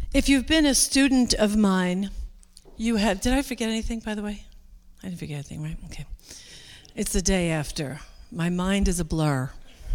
If you've been a student of mine, you have... Did I forget anything, by the way? I didn't forget anything, right? Okay. It's the day after. My mind is a blur.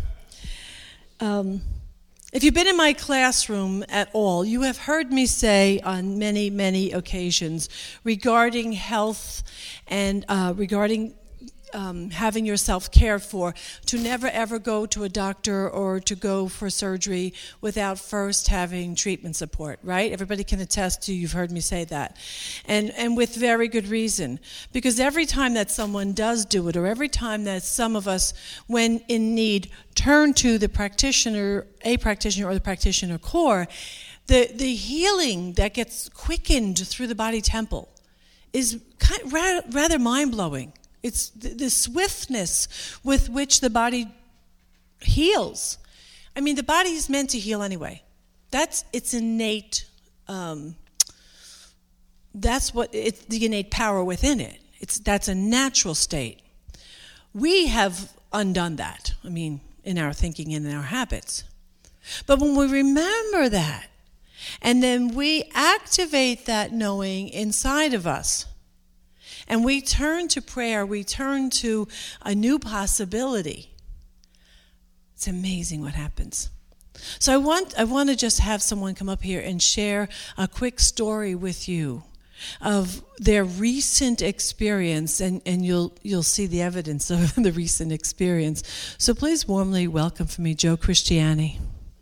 If you've been in my classroom at all, you have heard me say on many, many occasions regarding health and regarding having yourself cared for, to never ever go to a doctor or to go for surgery without first having treatment support, right? Everybody can attest to, you've heard me say that. And with very good reason. Because every time that someone does do it, or every time that some of us, when in need, turn to the practitioner, a practitioner or the practitioner core, the healing that gets quickened through the body temple is rather mind-blowing. It's the swiftness with which the body heals. I mean, the body is meant to heal anyway. It's innate. That's it's the innate power within it. That's a natural state. We have undone that. I mean, in our thinking and in our habits. But when we remember that, and then we activate that knowing inside of us, and we turn to prayer, we turn to a new possibility, it's amazing what happens. So I want to just have someone come up here and share a quick story with you of their recent experience, and you'll see the evidence of the recent experience. So please warmly welcome for me Joe Christiana.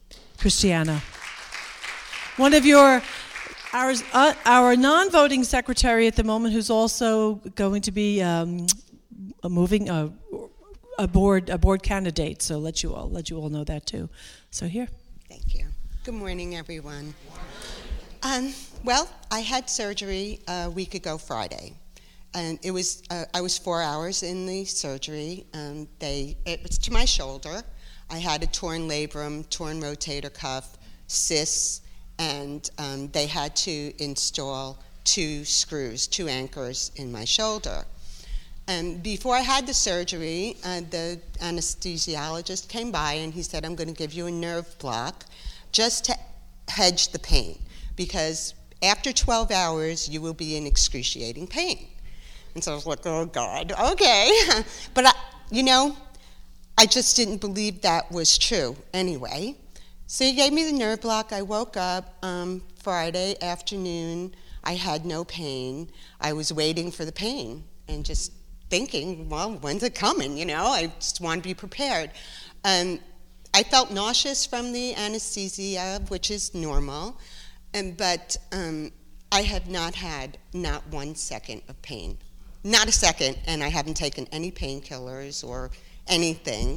One of our non-voting secretary at the moment, who's also going to be moving a board candidate. So let you all know that too. So here. Thank you. Good morning, everyone. Well, I had surgery a week ago Friday, and it was I was 4 hours in the surgery. It was to my shoulder. I had a torn labrum, torn rotator cuff, cysts. And they had to install 2 anchors in my shoulder. And before I had the surgery, the anesthesiologist came by and he said, I'm going to give you a nerve block just to hedge the pain, because after 12 hours, you will be in excruciating pain. And so I was like, oh, God, okay. But, I just didn't believe that was true anyway. So he gave me the nerve block. I woke up Friday afternoon. I had no pain. I was waiting for the pain and just thinking, well, when's it coming? I just want to be prepared. I felt nauseous from the anesthesia, which is normal, but I have not had not 1 second of pain. Not a second, and I haven't taken any painkillers or anything.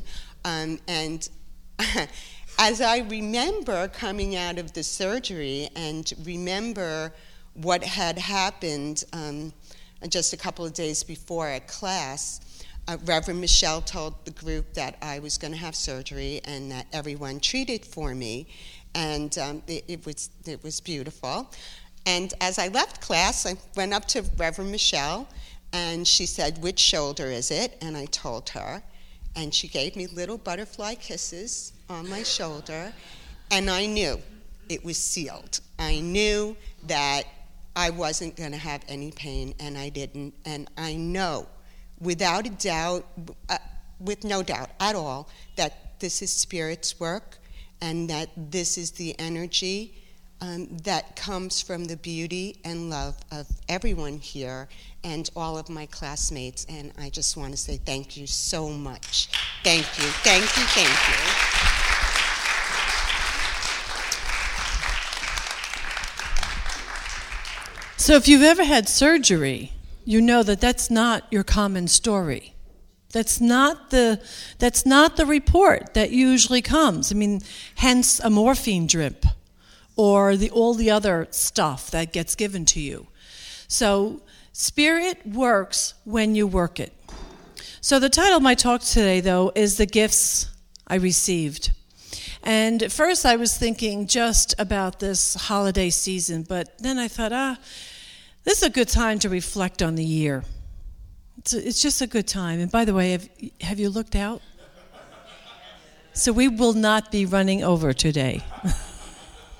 As I remember coming out of the surgery and remember what had happened just a couple of days before at class, Reverend Michelle told the group that I was going to have surgery and that everyone treated for me, and it was beautiful. And as I left class, I went up to Reverend Michelle, and she said, which shoulder is it? And I told her, and she gave me little butterfly kisses on my shoulder, and I knew it was sealed. I knew that I wasn't going to have any pain, and I didn't. And I know, without a doubt, with no doubt at all, that this is Spirit's work, and that this is the energy that comes from the beauty and love of everyone here and all of my classmates. And I just want to say thank you so much. Thank you, thank you, thank you. So if you've ever had surgery, you know that that's not your common story. That's not the report that usually comes. I mean, hence a morphine drip or all the other stuff that gets given to you. So Spirit works when you work it. So the title of my talk today, though, is The Gifts I Received. And at first I was thinking just about this holiday season, but then I thought, this is a good time to reflect on the year. It's just a good time. And by the way, have you looked out? So we will not be running over today.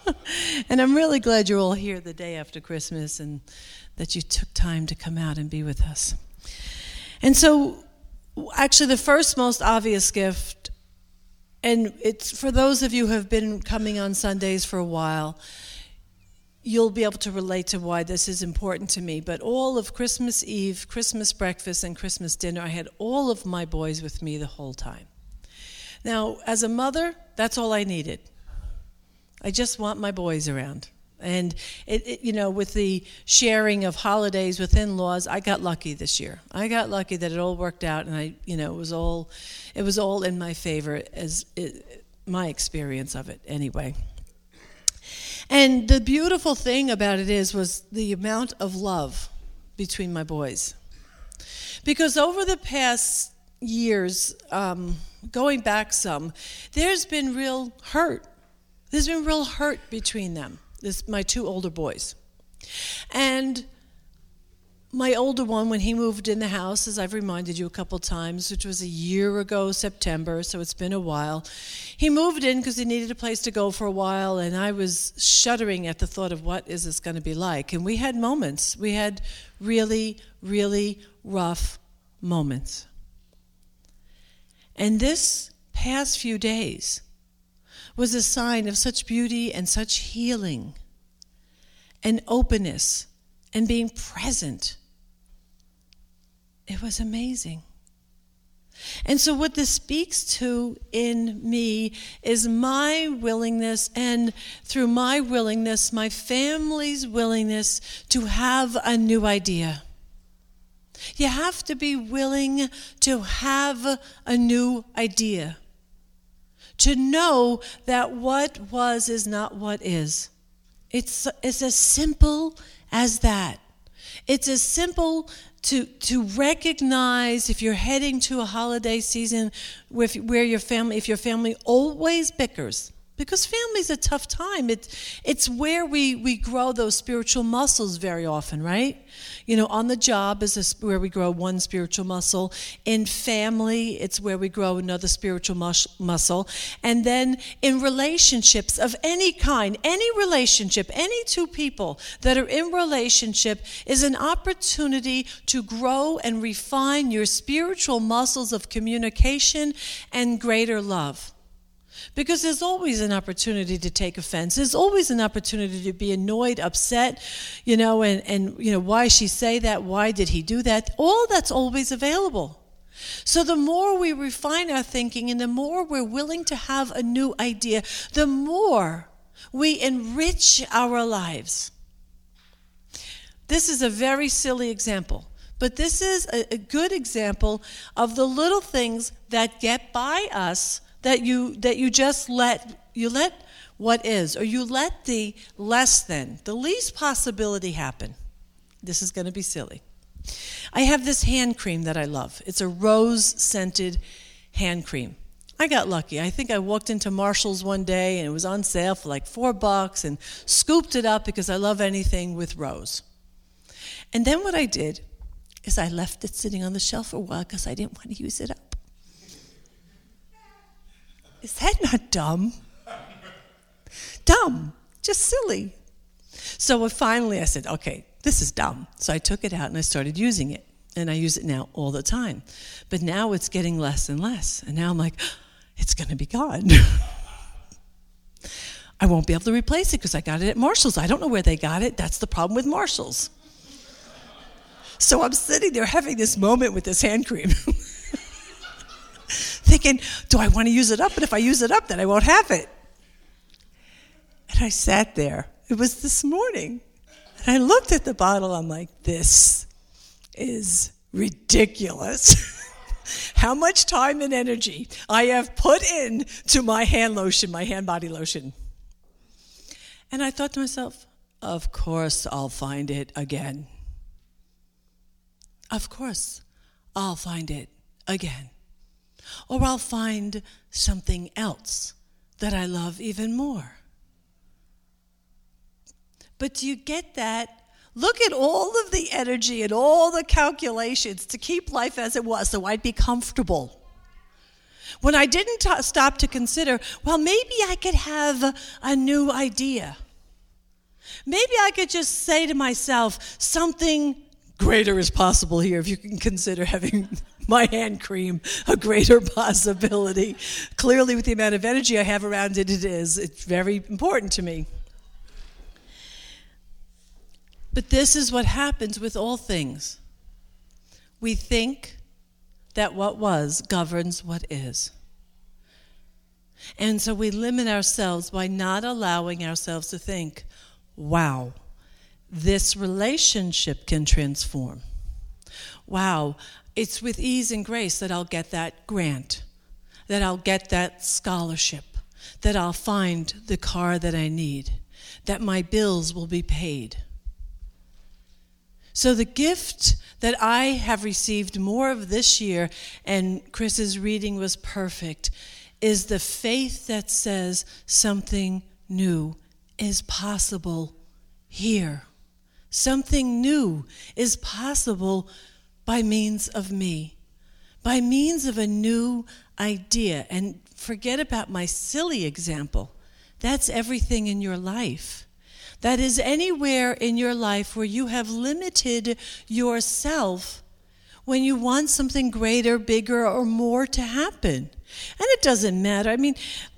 And I'm really glad you're all here the day after Christmas and that you took time to come out and be with us. And so, actually, the first most obvious gift, and it's for those of you who have been coming on Sundays for a while, you'll be able to relate to why this is important to me. But all of Christmas Eve, Christmas breakfast, and Christmas dinner, I had all of my boys with me the whole time. Now, as a mother, that's all I needed. I just want my boys around. And, with the sharing of holidays with in-laws, I got lucky this year. I got lucky that it all worked out, and it was all in my favor, my experience of it anyway. And the beautiful thing about it was the amount of love between my boys. Because over the past years, going back some, there's been real hurt. There's been real hurt between them, my two older boys. And my older one, when he moved in the house, as I've reminded you a couple times, which was a year ago, September, so it's been a while, he moved in because he needed a place to go for a while, and I was shuddering at the thought of what is this going to be like. And we had moments. We had really, really rough moments. And this past few days was a sign of such beauty and such healing and openness and being present. It was amazing. And so what this speaks to in me is my willingness, and through my willingness, my family's willingness to have a new idea. You have to be willing to have a new idea. To know that what was is not what is. It's as simple as that. It's as simple to recognize if you're heading to a holiday season if your family always bickers. Because family's a tough time. It's where we grow those spiritual muscles very often, right? On the job is where we grow one spiritual muscle. In family, it's where we grow another spiritual muscle. And then in relationships of any kind, any relationship, any two people that are in relationship is an opportunity to grow and refine your spiritual muscles of communication and greater love. Because there's always an opportunity to take offense. There's always an opportunity to be annoyed, upset, and why she say that? Why did he do that? All that's always available. So the more we refine our thinking and the more we're willing to have a new idea, the more we enrich our lives. This is a very silly example, but this is a good example of the little things that get by us that you just let what is, or you let the less than, the least possibility happen. This is going to be silly. I have this hand cream that I love. It's a rose-scented hand cream. I got lucky. I think I walked into Marshall's one day and it was on sale for like $4 and scooped it up because I love anything with rose. And then what I did is I left it sitting on the shelf for a while because I didn't want to use it up. Is that not dumb? Dumb. Just silly. So finally I said, okay, this is dumb. So I took it out and I started using it. And I use it now all the time. But now it's getting less and less. And now I'm like, it's going to be gone. I won't be able to replace it because I got it at Marshall's. I don't know where they got it. That's the problem with Marshall's. So I'm sitting there having this moment with this hand cream. Thinking, do I want to use it up? And if I use it up, then I won't have it. And I sat there. It was this morning. And I looked at the bottle. I'm like, this is ridiculous. How much time and energy I have put into my hand lotion, my hand body lotion. And I thought to myself, of course I'll find it again. Of course I'll find it again. Or I'll find something else that I love even more. But do you get that? Look at all of the energy and all the calculations to keep life as it was so I'd be comfortable. When I didn't stop to consider, well, maybe I could have a new idea. Maybe I could just say to myself, something greater is possible here, if you can consider having my hand cream a greater possibility. Clearly, with the amount of energy I have around it, it is. It's very important to me. But this is what happens with all things. We think that what was governs what is. And so we limit ourselves by not allowing ourselves to think, wow, this relationship can transform. Wow, it's with ease and grace that I'll get that grant, that I'll get that scholarship, that I'll find the car that I need, that my bills will be paid. So the gift that I have received more of this year, and Chris's reading was perfect, is the faith that says something new is possible here. Something new is possible by means of me, by means of a new idea. And forget about my silly example. That's everything in your life. That is anywhere in your life where you have limited yourself when you want something greater, bigger, or more to happen. And it doesn't matter. I mean,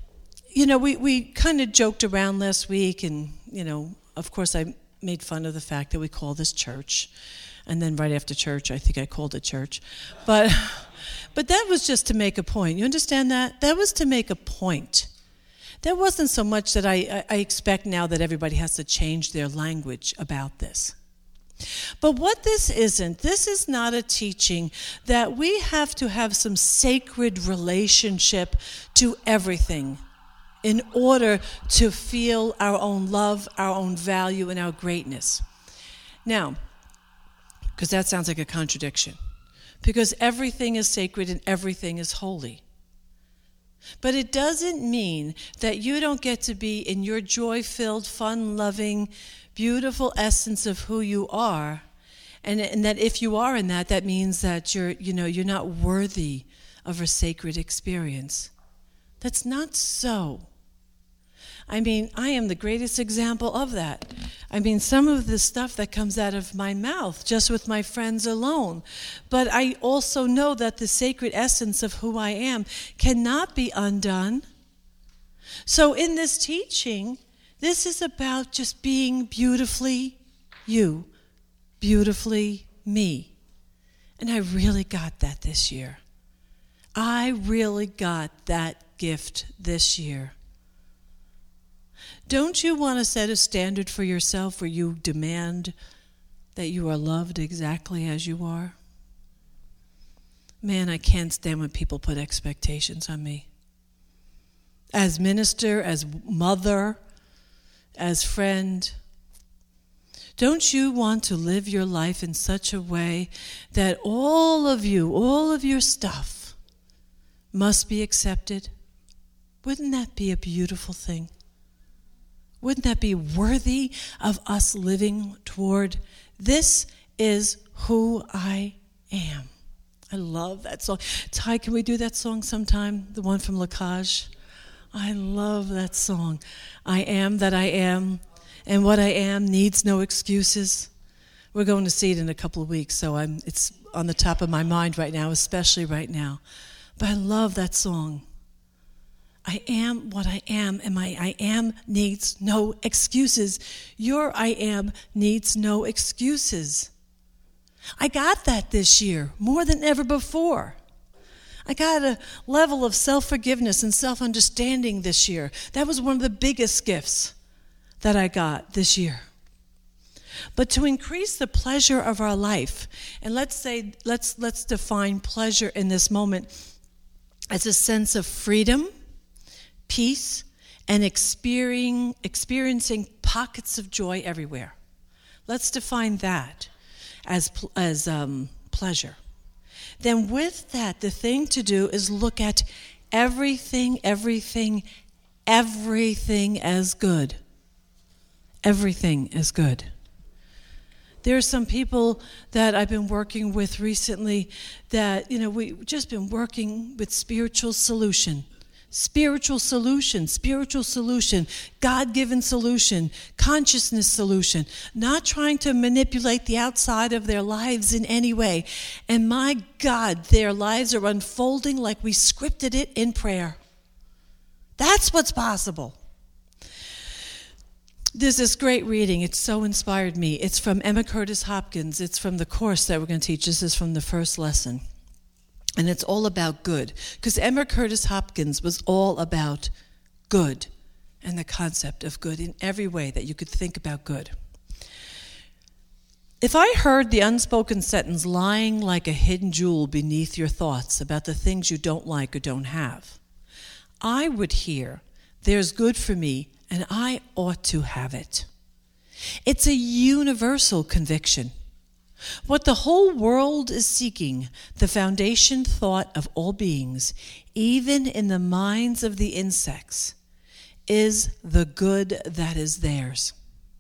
we kind of joked around last week, and, of course I made fun of the fact that we call this church. And then right after church, I think I called it church. But that was just to make a point. You understand that? That was to make a point. There wasn't so much that I expect now that everybody has to change their language about this. But what this is not a teaching that we have to have some sacred relationship to everything in order to feel our own love, our own value, and our greatness. Now, because that sounds like a contradiction, because everything is sacred and everything is holy. But it doesn't mean that you don't get to be in your joy-filled, fun-loving, beautiful essence of who you are, and that if you are in that, that means that you're not worthy of a sacred experience. That's not so. I mean, I am the greatest example of that. I mean, some of the stuff that comes out of my mouth, just with my friends alone. But I also know that the sacred essence of who I am cannot be undone. So in this teaching, this is about just being beautifully you, beautifully me. And I really got that this year. I really got that gift this year. Don't you want to set a standard for yourself where you demand that you are loved exactly as you are? Man, I can't stand when people put expectations on me. As minister, as mother, as friend, don't you want to live your life in such a way that all of your stuff must be accepted? Wouldn't that be a beautiful thing? Wouldn't that be worthy of us living toward? This is who I am. I love that song. Ty, can we do that song sometime? The one from Lacage? I love that song. I am that I am, and what I am needs no excuses. We're going to see it in a couple of weeks, so it's on the top of my mind right now, especially right now. But I love that song. I am what I am, and my I am needs no excuses. Your I am needs no excuses. I got that this year, more than ever before. I got a level of self-forgiveness and self-understanding this year. That was one of the biggest gifts that I got this year. But to increase the pleasure of our life, and let's define pleasure in this moment as a sense of freedom, peace, and experiencing pockets of joy everywhere. Let's define that as pleasure. Then with that, the thing to do is look at everything as good. Everything is good. There are some people that I've been working with recently that, we've just been working with spiritual solution, God-given solution, consciousness solution, not trying to manipulate the outside of their lives in any way. And my God, their lives are unfolding like we scripted it in prayer. That's what's possible. There's this great reading. It so inspired me. It's from Emma Curtis Hopkins. It's from the course that we're going to teach. This is from the first lesson. And it's all about good. Because Emma Curtis Hopkins was all about good and the concept of good in every way that you could think about good. If I heard the unspoken sentence lying like a hidden jewel beneath your thoughts about the things you don't like or don't have, I would hear, there's good for me, and I ought to have it. It's a universal conviction. What the whole world is seeking, the foundation thought of all beings, even in the minds of the insects, is the good that is theirs.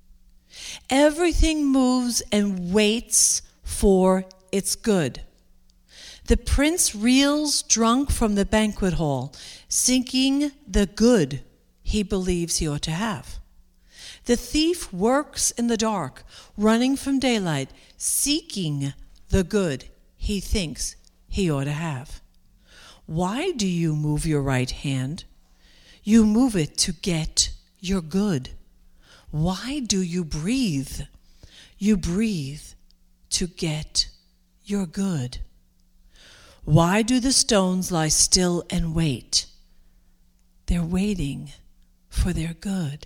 Everything moves and waits for its good. The prince reels drunk from the banquet hall, seeking the good he believes he ought to have. The thief works in the dark, running from daylight, seeking the good he thinks he ought to have. Why do you move your right hand? You move it to get your good. Why do you breathe? You breathe to get your good. Why do the stones lie still and wait? They're waiting for their good.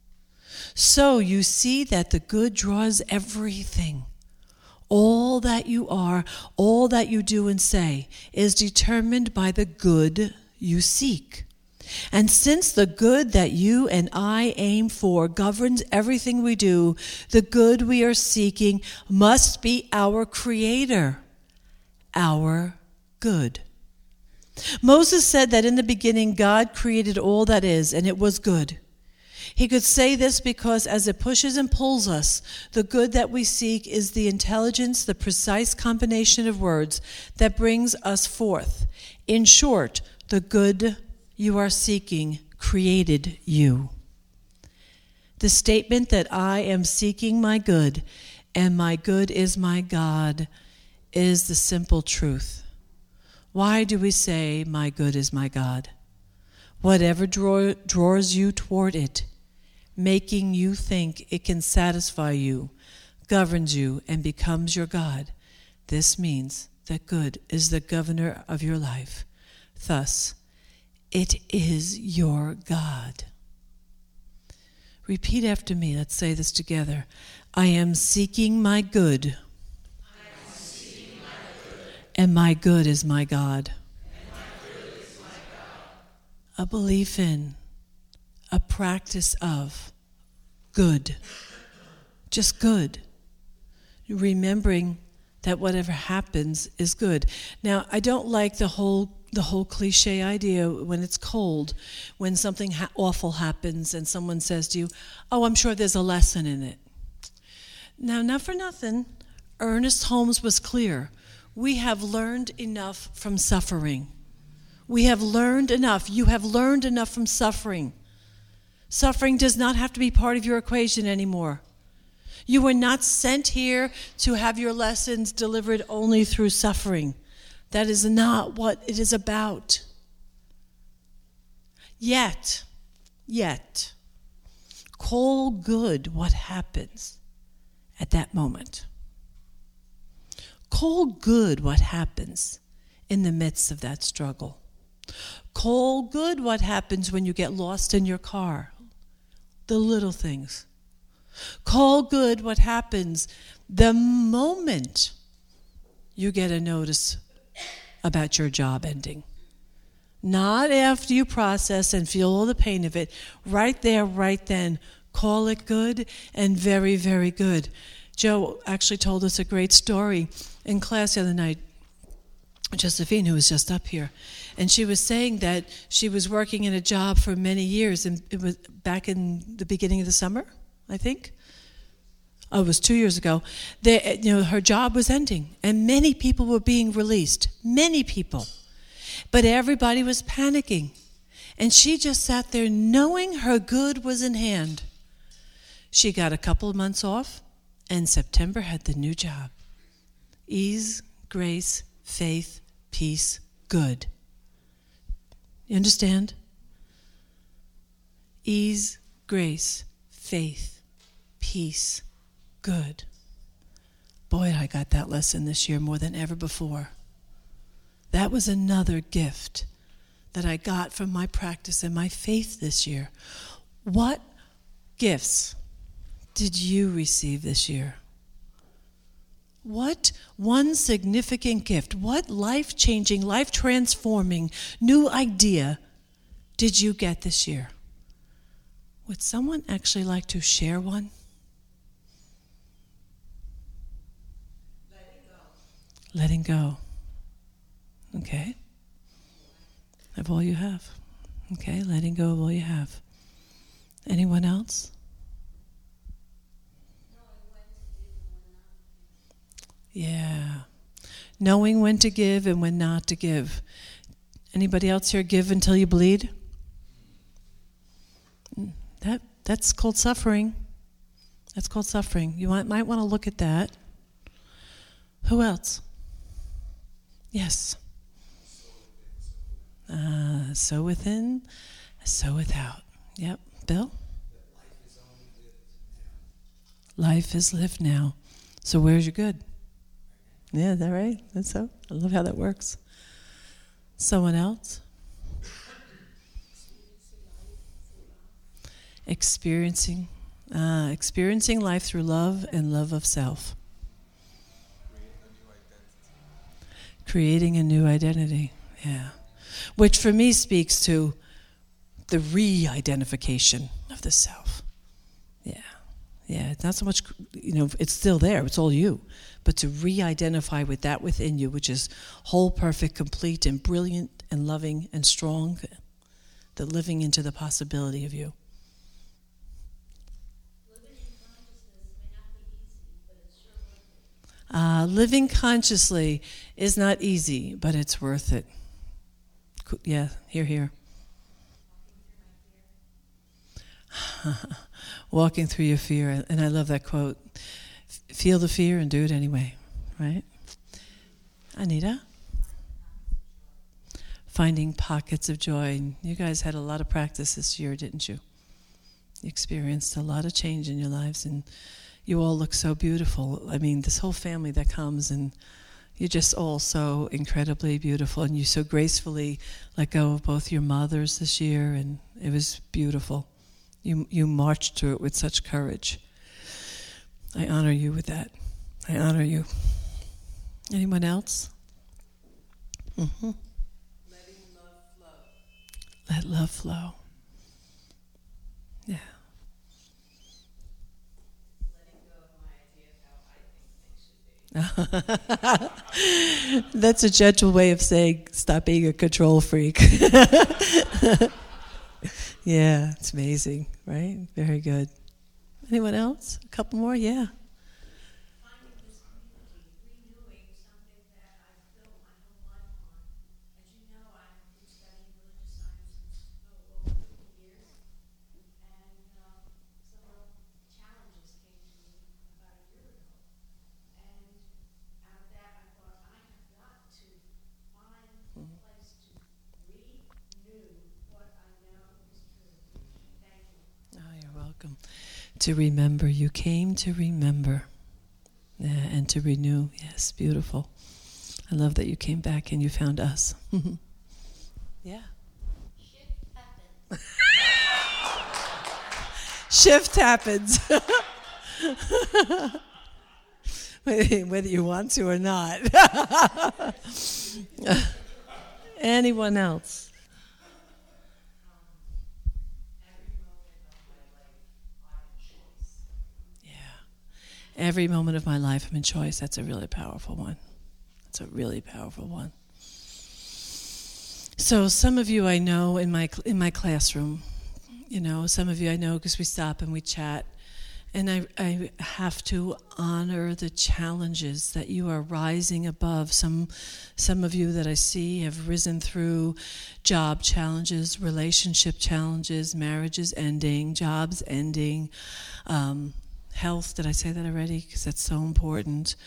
So you see that the good draws everything. All that you are, all that you do and say is determined by the good you seek. And since the good that you and I aim for governs everything we do, the good we are seeking must be our Creator, our good. Moses said that in the beginning God created all that is, and it was good. He could say this because as it pushes and pulls us, the good that we seek is the intelligence, the precise combination of words that brings us forth. In short, the good you are seeking created you. The statement that I am seeking my good, and my good is my God, is the simple truth. Why do we say, my good is my God? Whatever draws you toward it, making you think it can satisfy you, governs you, and becomes your God. This means that good is the governor of your life. Thus, it is your God. Repeat after me. Let's say this together. I am seeking my good. And my good is my God. A belief in, a practice of good. Just good. Remembering that whatever happens is good. Now, I don't like the whole cliche idea when it's cold, when something awful happens and someone says to you, oh, I'm sure there's a lesson in it. Now, not for nothing, Ernest Holmes was clear. We have learned enough from suffering. We have learned enough. You have learned enough from suffering. Suffering does not have to be part of your equation anymore. You were not sent here to have your lessons delivered only through suffering. That is not what it is about. Yet, call good what happens at that moment. Call good what happens in the midst of that struggle. Call good what happens when you get lost in your car. The little things. Call good what happens the moment you get a notice about your job ending. Not after you process and feel all the pain of it. Right there, right then. Call it good and very, very good. Joe actually told us a great story in class the other night. Josephine, who was just up here, and she was saying that she was working in a job for many years, and it was back in the beginning of the summer, I think. Oh, it was 2 years ago. Her job was ending, and many people were being released. Many people. But everybody was panicking. And she just sat there knowing her good was in hand. She got a couple of months off, and September had the new job. Ease, grace, faith, peace, good. You understand? Ease, grace, faith, peace, good. Boy, I got that lesson this year more than ever before. That was another gift that I got from my practice and my faith this year. What gifts did you receive this year? What one significant gift, what life-changing, life-transforming new idea did you get this year? Would someone actually like to share one? Letting go. Okay. Of all you have. Okay, letting go of all you have. Anyone else? Yeah. Knowing when to give and when not to give. Anybody else here give until you bleed? That's called suffering. That's called suffering. You might want to look at that. Who else? Yes. So within, so without. Yep. Bill? Life is lived now. So where's your good? Yeah, is that right? That's so. I love how that works. Someone else? Experiencing life through love and love of self. Creating a new identity. Yeah. Which for me speaks to the re-identification of the self. Yeah. Yeah, it's not so much, it's still there, it's all you. But to re-identify with that within you, which is whole, perfect, complete, and brilliant, and loving, and strong, the living into the possibility of you. Living consciously is not easy, but it's worth it. Yeah, here. Walking through your fear, and I love that quote. Feel the fear and do it anyway, right? Anita? Finding pockets of joy. You guys had a lot of practice this year, didn't you? You experienced a lot of change in your lives, and you all look so beautiful. I mean, this whole family that comes, and you're just all so incredibly beautiful, and you so gracefully let go of both your mothers this year, and it was beautiful. You marched through it with such courage. I honor you with that. I honor you. Anyone else? Mm-hmm. Letting love flow. Let love flow. Yeah. That's a gentle way of saying stop being a control freak. Yeah, it's amazing, right? Very good. Anyone else? A couple more? Yeah. Finding this community, renewing something that I've built my whole life on. As you know, I've been studying religious science since over 50 years, and some challenges came to me about a year ago. And out of that, I thought, I have got to find a place to renew what I know is true. Thank you. Oh, you're welcome. To remember. You came to remember. Yeah, and to renew. Yes, beautiful. I love that you came back and you found us. Yeah. Shift happens. Whether you want to or not. Anyone else? Every moment of my life I'm in choice. That's a really powerful one. That's a really powerful one. So some of you I know in my classroom, some of you I know because we stop and we chat, And I have to honor the challenges that you are rising above. Some of you that I see have risen through job challenges, relationship challenges, marriages ending, jobs ending, health. Did I say that already? Because that's so important.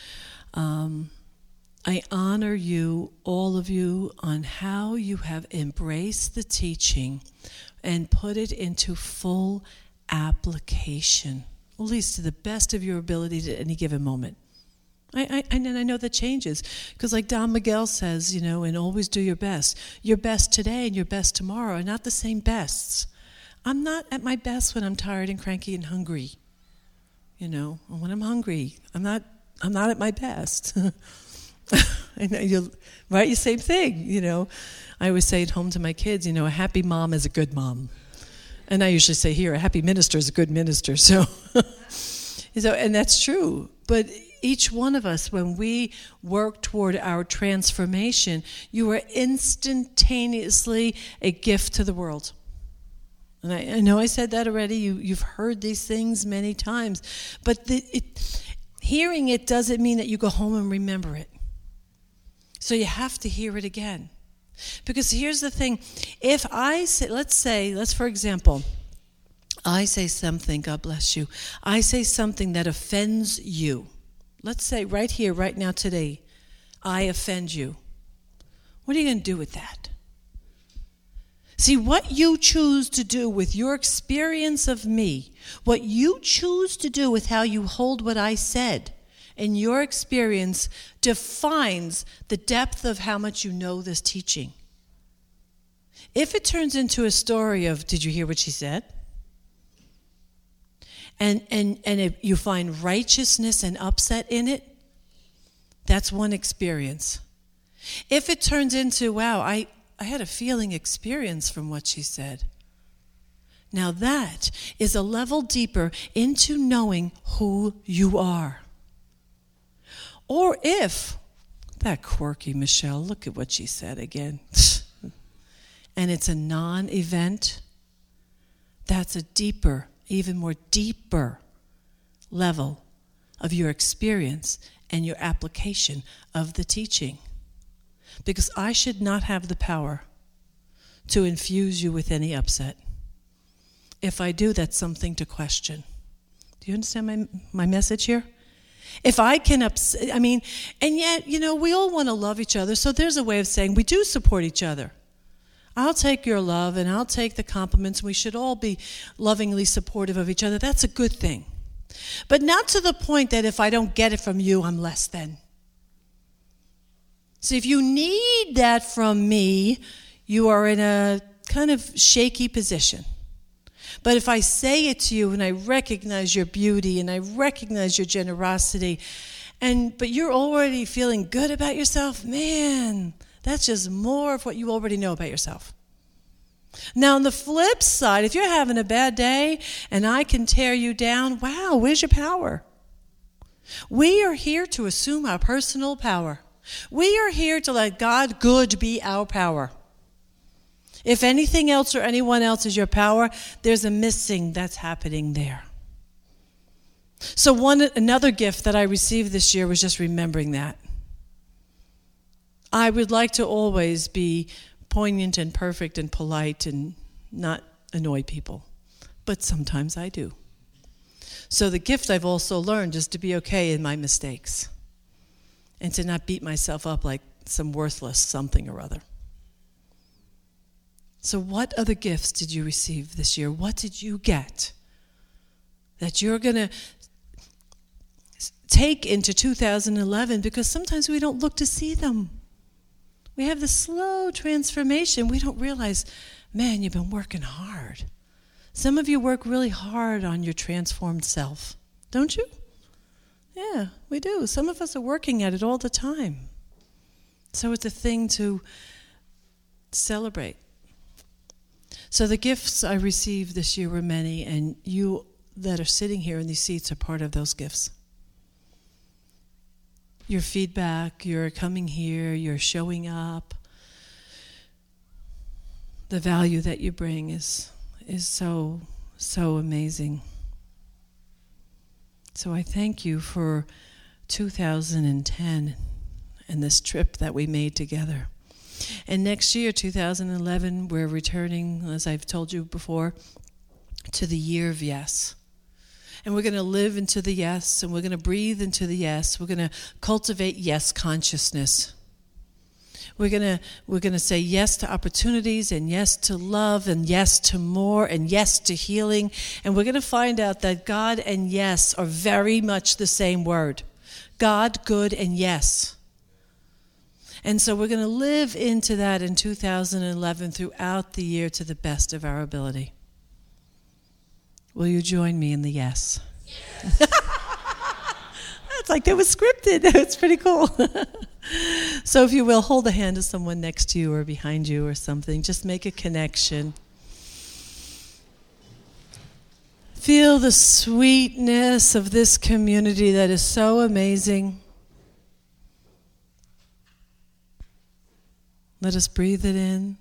I honor you, all of you, on how you have embraced the teaching and put it into full application, at least to the best of your ability at any given moment. And I know that changes, because like Don Miguel says, and always do your best. Your best today and your best tomorrow are not the same bests. I'm not at my best when I'm tired and cranky and hungry. When I'm hungry, I'm not at my best. Right? Same thing, I always say at home to my kids, a happy mom is a good mom. And I usually say here, a happy minister is a good minister. So, and that's true. But each one of us, when we work toward our transformation, you are instantaneously a gift to the world. And I know I said that already. You've heard these things many times. But hearing it doesn't mean that you go home and remember it. So you have to hear it again. Because here's the thing. If I say, let's for example, I say something, God bless you, I say something that offends you. Let's say right here, right now, today, I offend you. What are you going to do with that? See, what you choose to do with your experience of me, what you choose to do with how you hold what I said, and your experience defines the depth of how much you know this teaching. If it turns into a story of, did you hear what she said? And if you find righteousness and upset in it, that's one experience. If it turns into, wow, I had a feeling experience from what she said. Now that is a level deeper into knowing who you are. Or if, that quirky Michelle, look at what she said again. And it's a non-event, that's a deeper, even more deeper level of your experience and your application of the teaching. Because I should not have the power to infuse you with any upset. If I do, that's something to question. Do you understand my message here? If I can upset, and yet, we all want to love each other, so there's a way of saying we do support each other. I'll take your love and I'll take the compliments. We should all be lovingly supportive of each other. That's a good thing. But not to the point that if I don't get it from you, I'm less than. So if you need that from me, you are in a kind of shaky position. But if I say it to you and I recognize your beauty and I recognize your generosity, but you're already feeling good about yourself, man, that's just more of what you already know about yourself. Now, on the flip side, if you're having a bad day and I can tear you down, wow, where's your power? We are here to assume our personal power. We are here to let God good be our power. If anything else or anyone else is your power, there's a missing that's happening there. So another gift that I received this year was just remembering that. I would like to always be poignant and perfect and polite and not annoy people, but sometimes I do. So the gift I've also learned is to be okay in my mistakes and to not beat myself up like some worthless something or other. So what other gifts did you receive this year? What did you get that you're going to take into 2011? Because sometimes we don't look to see them. We have this slow transformation. We don't realize, man, you've been working hard. Some of you work really hard on your transformed self, don't you? Yeah, we do. Some of us are working at it all the time. So it's a thing to celebrate. So the gifts I received this year were many, and you that are sitting here in these seats are part of those gifts. Your feedback, your coming here, your showing up, the value that you bring is so, so amazing. So I thank you for 2010 and this trip that we made together. And next year, 2011, we're returning, as I've told you before, to the year of yes. And we're going to live into the yes, and we're going to breathe into the yes. We're going to cultivate yes consciousness. We're going to say yes to opportunities, and yes to love, and yes to more, and yes to healing. And we're going to find out that God and yes are very much the same word. God, good, and yes. And so we're going to live into that in 2011 throughout the year to the best of our ability. Will you join me in the yes? Yes. It's like it was scripted. It's pretty cool. So if you will, hold the hand of someone next to you or behind you or something. Just make a connection. Feel the sweetness of this community that is so amazing. Let us breathe it in.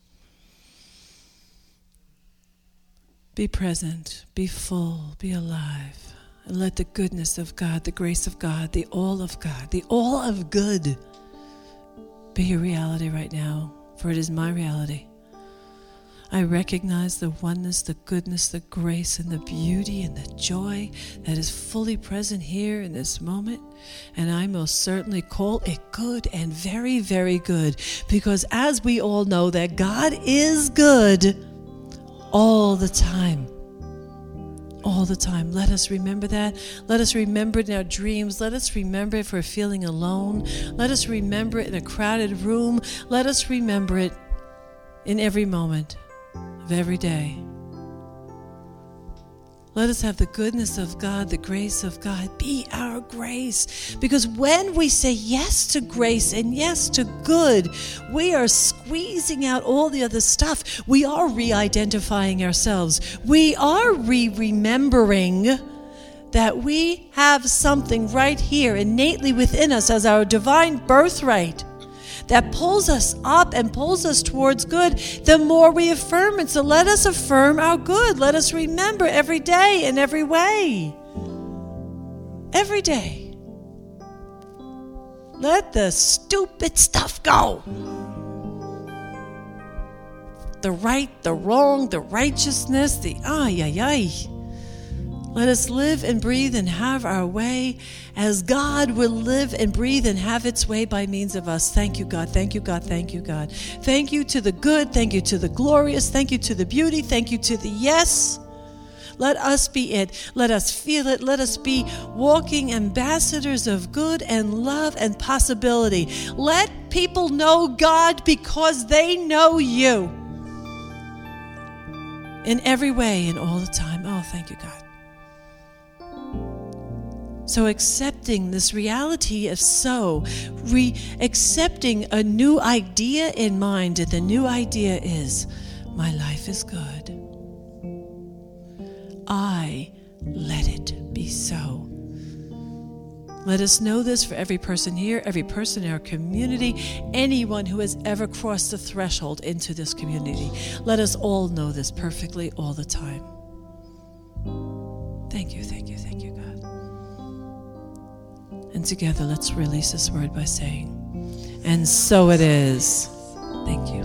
Be present, be full, be alive. And let the goodness of God, the grace of God, the all of God, the all of good be your reality right now, for it is my reality. I recognize the oneness, the goodness, the grace, and the beauty and the joy that is fully present here in this moment. And I most certainly call it good and very, very good. Because as we all know that God is good all the time. All the time. Let us remember that. Let us remember it in our dreams. Let us remember it if we're feeling alone. Let us remember it in a crowded room. Let us remember it in every moment of every day. Let us have the goodness of God, the grace of God be our grace. Because when we say yes to grace and yes to good, we are squeezing out all the other stuff. We are re-identifying ourselves. We are remembering that we have something right here innately within us as our divine birthright that pulls us up and pulls us towards good, the more we affirm it. So let us affirm our good. Let us remember every day in every way. Every day. Let the stupid stuff go. The right, the wrong, the righteousness, the ay. Let us live and breathe and have our way as God will live and breathe and have its way by means of us. Thank you, God. Thank you, God. Thank you, God. Thank you to the good. Thank you to the glorious. Thank you to the beauty. Thank you to the yes. Let us be it. Let us feel it. Let us be walking ambassadors of good and love and possibility. Let people know God because they know you. In every way and all the time. Oh, thank you, God. So accepting this reality of accepting a new idea in mind, and the new idea is, my life is good. I let it be so. Let us know this for every person here, every person in our community, anyone who has ever crossed the threshold into this community. Let us all know this perfectly all the time. Thank you, thank you, thank you, God. And together, let's release this word by saying, and so it is. Thank you.